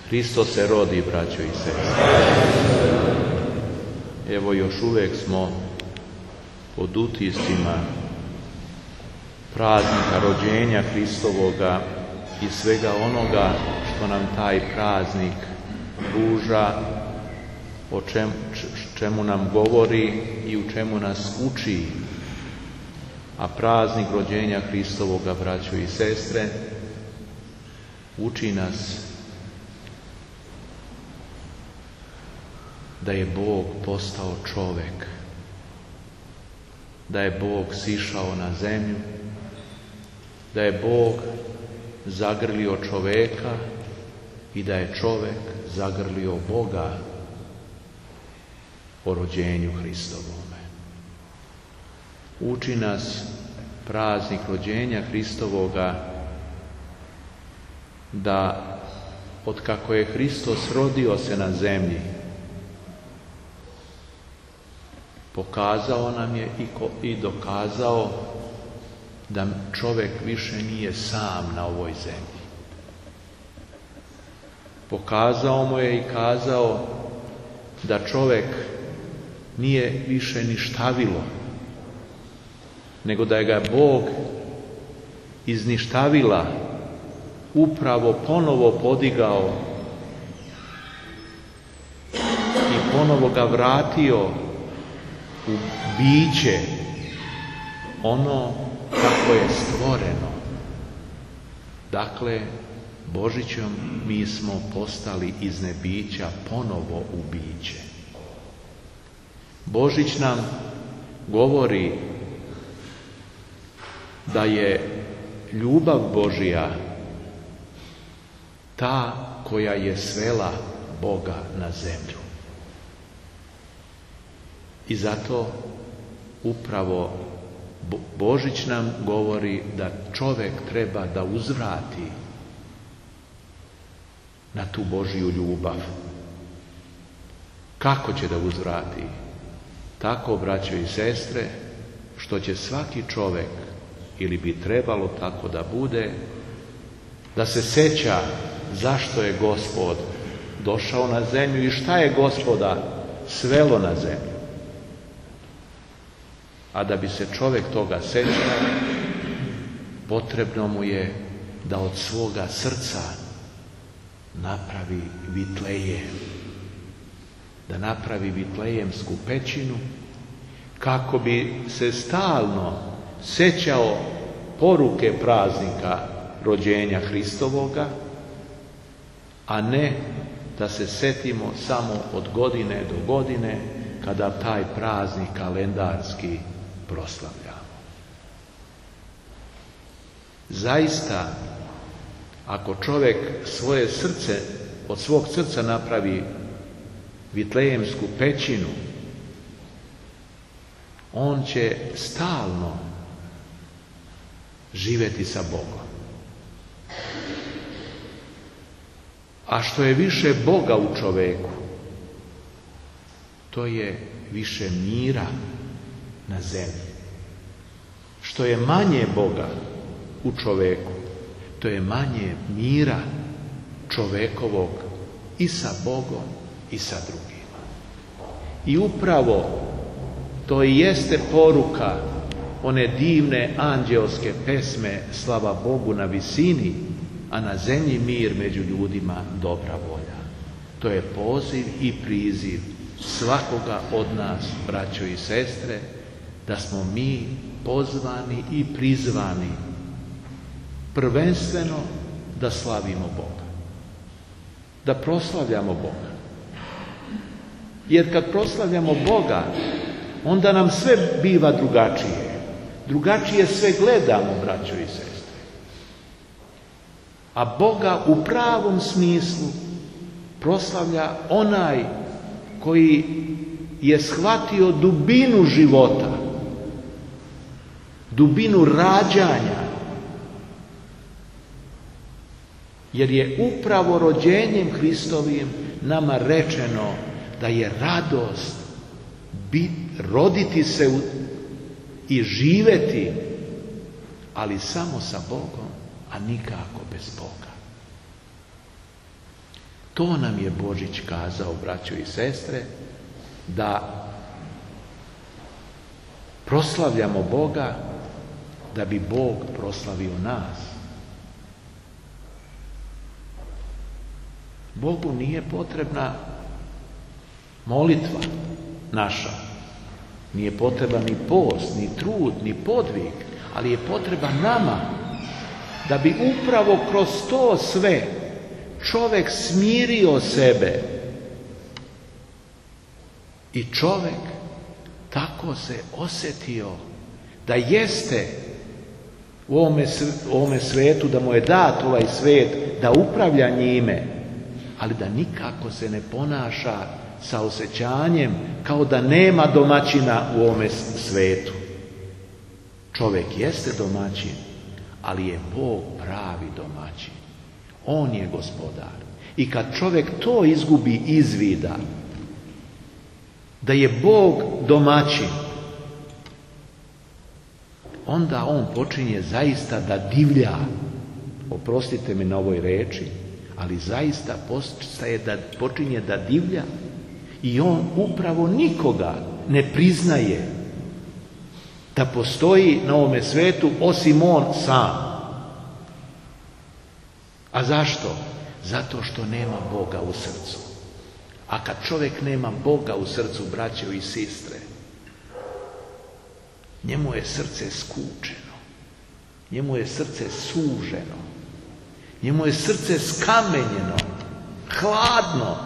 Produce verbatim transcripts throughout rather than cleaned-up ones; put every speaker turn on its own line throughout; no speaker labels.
Hristos se rodi, braćo i sestre. Evo još uvijek smo pod utiscima praznika rođenja Hristovoga i svega onoga što nam taj praznik pruža, o čemu, čemu nam govori i u čemu nas uči. A praznik rođenja Hristovoga, braćo i sestre, uči nas da je Bog postao čovjek, da je Bog sišao na zemlju, da je Bog zagrlio čovjeka i da je čovjek zagrlio Boga o rođenju Hristovome. Uči nas praznik rođenja Hristovoga da otkako je Hristos rodio se na zemlji, pokazao nam je i, ko, i dokazao da čovjek više nije sam na ovoj zemlji. Pokazao mu je i kazao da čovjek nije više ništavilo, nego da je ga Bog iz ništavila upravo ponovo podigao i ponovo ga vratio u biće ono kako je stvoreno. Dakle, Božićom mi smo postali iz nebića ponovo u biće. Božić nam govori da je ljubav Božja ta koja je svela Boga na zemlju. I zato upravo Božić nam govori da čovjek treba da uzvrati na tu Božju ljubav. Kako će da uzvrati? Tako, braćo i sestre, što će svaki čovjek, ili bi trebalo tako da bude, da se seća zašto je Gospod došao na zemlju i šta je Gospoda svelo na zemlju. A da bi se čovjek toga sećao, potrebno mu je da od svoga srca napravi vitlejem, da napravi vitlejemsku pećinu, kako bi se stalno sećao poruke praznika rođenja Hristovoga, a ne da se setimo samo od godine do godine kada taj praznik kalendarski proslavljamo. Zaista, ako čovjek svoje srce, od svog srca napravi vitlejemsku pećinu, on će stalno živjeti sa Bogom. A što je više Boga u čovjeku, to je više mira na zemlji. Što je manje Boga u čovjeku, to je manje mira čovjekovog i sa Bogom i sa drugima. I upravo to i jeste poruka one divne anđeoske pesme Slava Bogu na visini, a na zemlji mir među ljudima dobra volja. To je poziv i priziv svakoga od nas, braćo i sestre, da smo mi pozvani i prizvani prvenstveno da slavimo Boga, da proslavljamo Boga. Jer kad proslavljamo Boga, onda nam sve biva drugačije. Drugačije sve gledamo, braćo i sestre. A Boga u pravom smislu proslavlja onaj koji je shvatio dubinu života, dubinu rađanja, jer je upravo rođenjem Hristovim nama rečeno da je radost bit, roditi se u, i živeti, ali samo sa Bogom, a nikako bez Boga. To nam je Božić kazao, braćo i sestre, da proslavljamo Boga da bi Bog proslavio nas. Bogu nije potrebna molitva naša, nije potreban ni post, ni trud, ni podvig, ali je potreban nama da bi upravo kroz to sve čovjek smirio sebe i čovjek tako se osjetio da jeste u ovome, u ovome svetu, da mu je dat ovaj svet, da upravlja njime, ali da nikako se ne ponaša sa osjećanjem kao da nema domaćina u ovome svetu. Čovjek jeste domaćin, ali je Bog pravi domaćin. On je gospodar. I kad čovjek to izgubi iz vida, da je Bog domaćin, onda on počinje zaista da divlja. Oprostite mi na ovoj reči, ali zaista postaje da počinje da divlja i on upravo nikoga ne priznaje da postoji na ovome svetu osim on sam. A zašto? Zato što nema Boga u srcu. A kad čovjek nema Boga u srcu, braćo i sestre, njemu je srce skučeno, njemu je srce suženo, njemu je srce skamenjeno, hladno.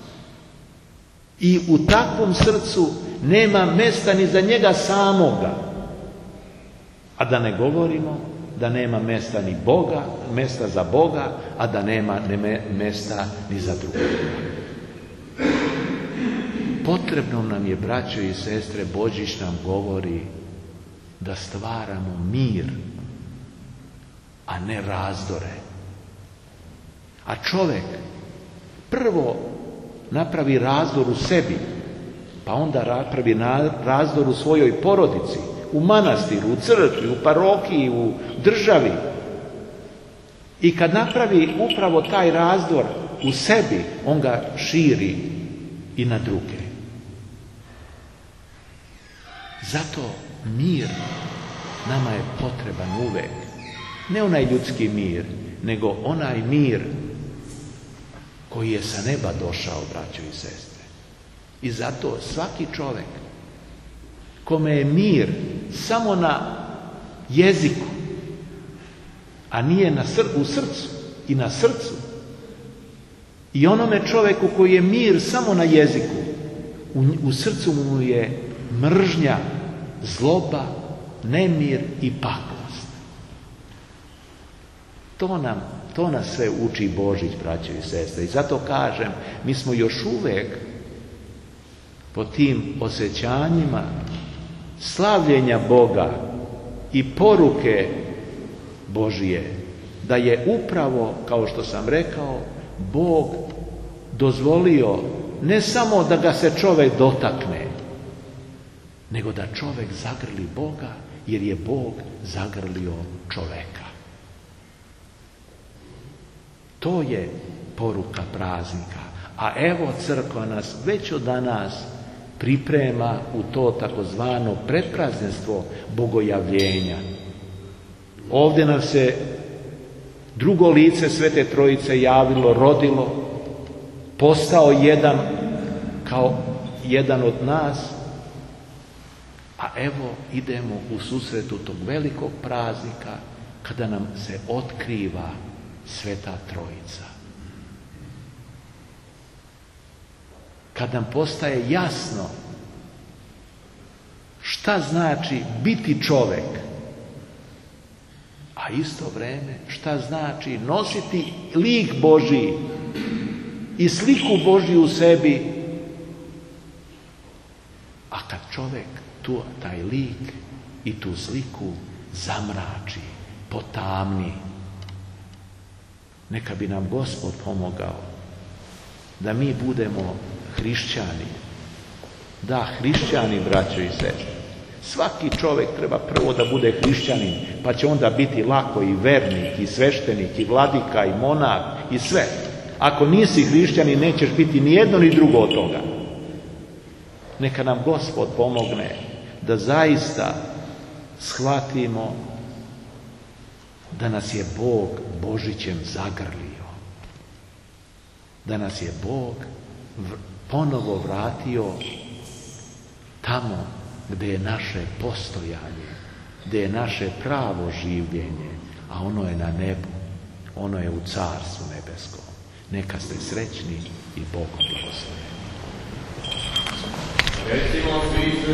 I u takvom srcu nema mjesta ni za njega samoga. A da ne govorimo da nema mjesta ni Boga, mjesta za Boga, a da nema mjesta ni za drugoga. Potrebno nam je, braćo i sestre, Božić nam govori da stvaramo mir, a ne razdore. A čovjek prvo napravi razdor u sebi, pa onda napravi razdor u svojoj porodici, u manastiru, u crkvi, u parohiji, u državi. I kad napravi upravo taj razdor u sebi, on ga širi i na druge. Zato mir nama je potreban uvek. Ne onaj ljudski mir, nego onaj mir koji je sa neba došao, braćo i sestre. I zato svaki čovjek kome je mir samo na jeziku, a nije na sr- u srcu i na srcu, i onome čovjeku koji je mir samo na jeziku, u, u srcu mu je mržnja, zloba, nemir i pakost. To nam, to nas sve uči Božić, braćo i sestre. I zato kažem, mi smo još uvijek po tim osjećanjima slavljenja Boga i poruke Božije, da je upravo, kao što sam rekao, Bog dozvolio ne samo da ga se čovjek dotakne, nego da čovjek zagrli Boga, jer je Bog zagrlio čovjeka. To je poruka praznika. A evo, crkva nas već od danas priprema u to takozvano predprazništvo bogojavljenja. Ovdje nam se drugo lice Svete Trojice javilo, rodilo, postao jedan kao jedan od nas, a evo idemo u susretu tog velikog praznika kada nam se otkriva Sveta Trojica. Kad nam postaje jasno šta znači biti čovjek, a isto vrijeme šta znači nositi lik Božji i sliku Božju u sebi, a kad čovjek tu, taj lik i tu sliku zamrači, potamni. Neka bi nam Gospod pomogao da mi budemo hrišćani. Da, hrišćani, braćo i sestre. Svaki čovjek treba prvo da bude hrišćanin, pa će onda biti lako i vernik, i sveštenik, i vladika, i monah, i sve. Ako nisi hrišćanin, nećeš biti ni jedno ni drugo od toga. Neka nam Gospod pomogne da zaista shvatimo da nas je Bog Božićem zagrlio. Da nas je Bog ponovo vratio tamo gdje je naše postojanje, gdje je naše pravo življenje, a ono je na nebu, ono je u Carstvu nebeskom. Neka ste srećni i Bogom blagosloveni.